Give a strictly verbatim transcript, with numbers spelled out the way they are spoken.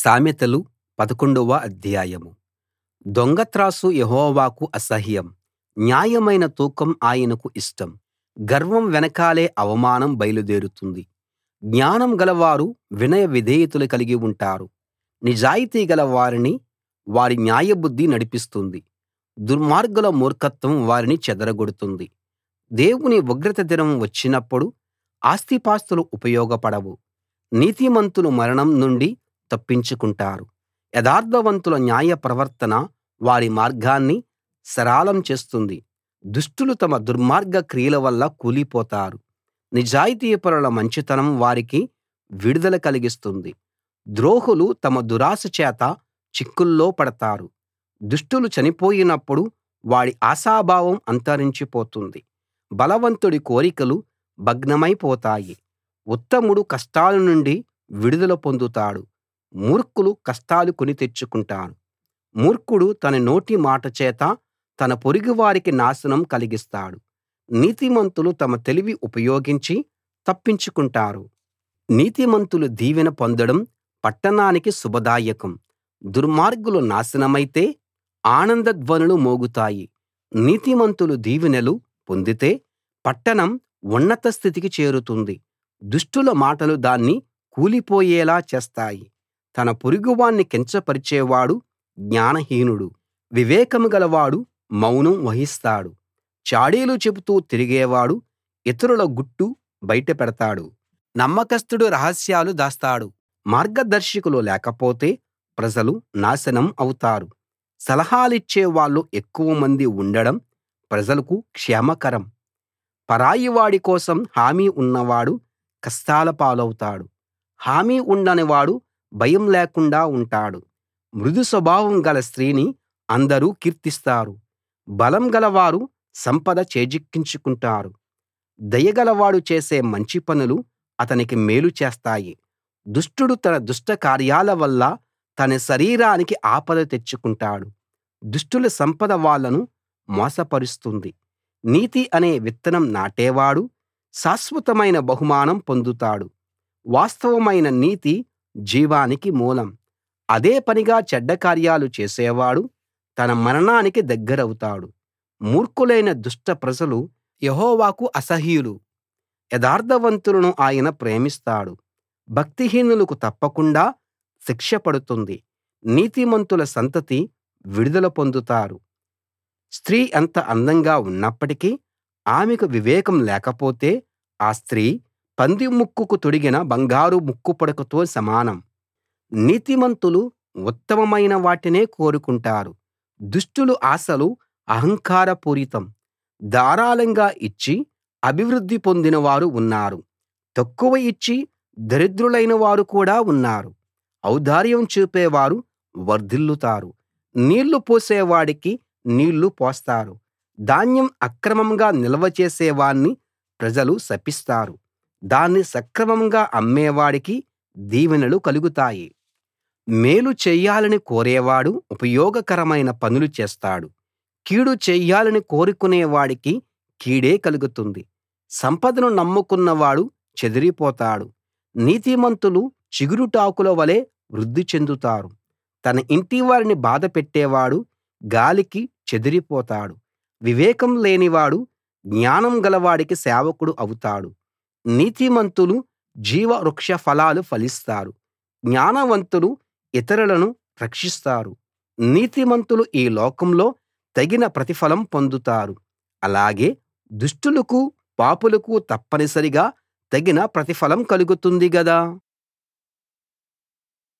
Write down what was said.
సామెతలు పదకొండవ అధ్యాయం. దొంగ త్రాసు యెహోవాకు అసహ్యం, న్యాయమైన తూకం ఆయనకు ఇష్టం. గర్వం వెనకాలే అవమానం బయలుదేరుతుంది. జ్ఞానం గలవారు వినయ విధేయతలు కలిగి ఉంటారు. నిజాయితీ గల వారిని వారి న్యాయబుద్ధి నడిపిస్తుంది. దుర్మార్గుల మూర్ఖత్వం వారిని చెదరగొడుతుంది. దేవుని ఉగ్రత దినం వచ్చినప్పుడు ఆస్తిపాస్తులు ఉపయోగపడవు. నీతిమంతులు మరణం నుండి తప్పించుకుంటారు. యథార్థవంతుల న్యాయ ప్రవర్తన వారి మార్గాన్ని సరళం చేస్తుంది. దుష్టులు తమ దుర్మార్గ క్రియల వల్ల కూలిపోతారు. నిజాయితీపరుల మంచితనం వారికి విడుదల కలిగిస్తుంది. ద్రోహులు తమ దురాశ చేత చిక్కుల్లో పడతారు. దుష్టులు చనిపోయినప్పుడు వాడి ఆశాభావం అంతరించిపోతుంది. బలవంతుడి కోరికలు భగ్నమైపోతాయి. ఉత్తముడు కష్టాల నుండి విడుదల పొందుతాడు. మూర్ఖులు కష్టాలు కొని తెచ్చుకుంటారు. మూర్ఖుడు తన నోటి మాట చేత తన పొరుగువారికి నాశనం కలిగిస్తాడు. నీతిమంతులు తమ తెలివి ఉపయోగించి తప్పించుకుంటారు. నీతిమంతులు దీవెన పొందడం పట్టణానికి శుభదాయకం. దుర్మార్గులు నాశనమైతే ఆనంద ధ్వనులు మోగుతాయి. నీతిమంతులు దీవెనలు పొందితే పట్టణం ఉన్నత స్థితికి చేరుతుంది. దుష్టుల మాటలు దాన్ని కూలిపోయేలా చేస్తాయి. తన పొరుగువాణ్ణి కించపరిచేవాడు జ్ఞానహీనుడు. వివేకం గలవాడు మౌనం వహిస్తాడు. చాడీలు చెబుతూ తిరిగేవాడు ఇతరుల గుట్టు బయట పెడతాడు. నమ్మకస్తుడు రహస్యాలు దాస్తాడు. మార్గదర్శకులు లేకపోతే ప్రజలు నాశనం అవుతారు. సలహాలిచ్చే వాళ్ళు ఎక్కువ మంది ఉండడం ప్రజలకు క్షేమకరం. పరాయివాడి కోసం హామీ ఉన్నవాడు కష్టాల పాలవుతాడు. హామీ ఉండనివాడు భయం లేకుండా ఉంటాడు. మృదు స్వభావం గల స్త్రీని అందరూ కీర్తిస్తారు. బలం గలవారు సంపద చేజిక్కించుకుంటారు. దయగలవాడు చేసే మంచి పనులు అతనికి మేలు చేస్తాయి. దుష్టుడు తన దుష్ట కార్యాల వల్ల తన శరీరానికి ఆపద తెచ్చుకుంటాడు. దుష్టుల సంపద వాళ్ళను మోసపరుస్తుంది. నీతి అనే విత్తనం నాటేవాడు శాశ్వతమైన బహుమానం పొందుతాడు. వాస్తవమైన నీతి జీవానికి మూలం. అదే పనిగా చెడ్డ కార్యాలు చేసేవాడు తన మరణానికి దగ్గరవుతాడు. మూర్ఖులైన దుష్ట ప్రజలు యెహోవాకు అసహ్యులు. యథార్థవంతులను ఆయన ప్రేమిస్తాడు. భక్తిహీనులకు తప్పకుండా శిక్ష పడుతుంది. నీతిమంతుల సంతతి విడుదల పొందుతారు. స్త్రీ ఎంత అందంగా ఉన్నప్పటికీ ఆమెకు వివేకం లేకపోతే ఆ స్త్రీ పంది ముక్కుకు తొడిగిన బంగారు ముక్కుపుడకతో సమానం. నీతిమంతులు ఉత్తమమైన వాటినే కోరుకుంటారు. దుష్టుల ఆశలు అహంకారపూరితం. ధారాళంగా ఇచ్చి అభివృద్ధి పొందిన వారు ఉన్నారు. తక్కువ ఇచ్చి దరిద్రులైన వారు కూడా ఉన్నారు. ఔదార్యం చూపేవారు వర్ధిల్లుతారు. నీళ్లు పోసేవాడికి నీళ్లు పోస్తారు. ధాన్యం అక్రమంగా నిల్వ చేసేవాణ్ణి ప్రజలు శపిస్తారు. దాన్ని సక్రమంగా అమ్మేవాడికి దీవెనలు కలుగుతాయి. మేలు చెయ్యాలని కోరేవాడు ఉపయోగకరమైన పనులు చేస్తాడు. కీడు చెయ్యాలని కోరుకునే వాడికి కీడే కలుగుతుంది. సంపదను నమ్ముకున్నవాడు చెదిరిపోతాడు. నీతిమంతులు చిగురుటాకుల వలె వృద్ధి చెందుతారు. తన ఇంటివారిని బాధపెట్టేవాడు గాలికి చెదిరిపోతాడు. వివేకం లేనివాడు జ్ఞానం గలవాడికి సేవకుడు అవుతాడు. నీతిమంతులు జీవవృక్ష ఫలాలు ఫలిస్తారు. జ్ఞానవంతులు ఇతరులను రక్షిస్తారు. నీతిమంతులు ఈ లోకంలో తగిన ప్రతిఫలం పొందుతారు. అలాగే దుష్టులకు పాపులకు తప్పనిసరిగా తగిన ప్రతిఫలం కలుగుతుంది గదా.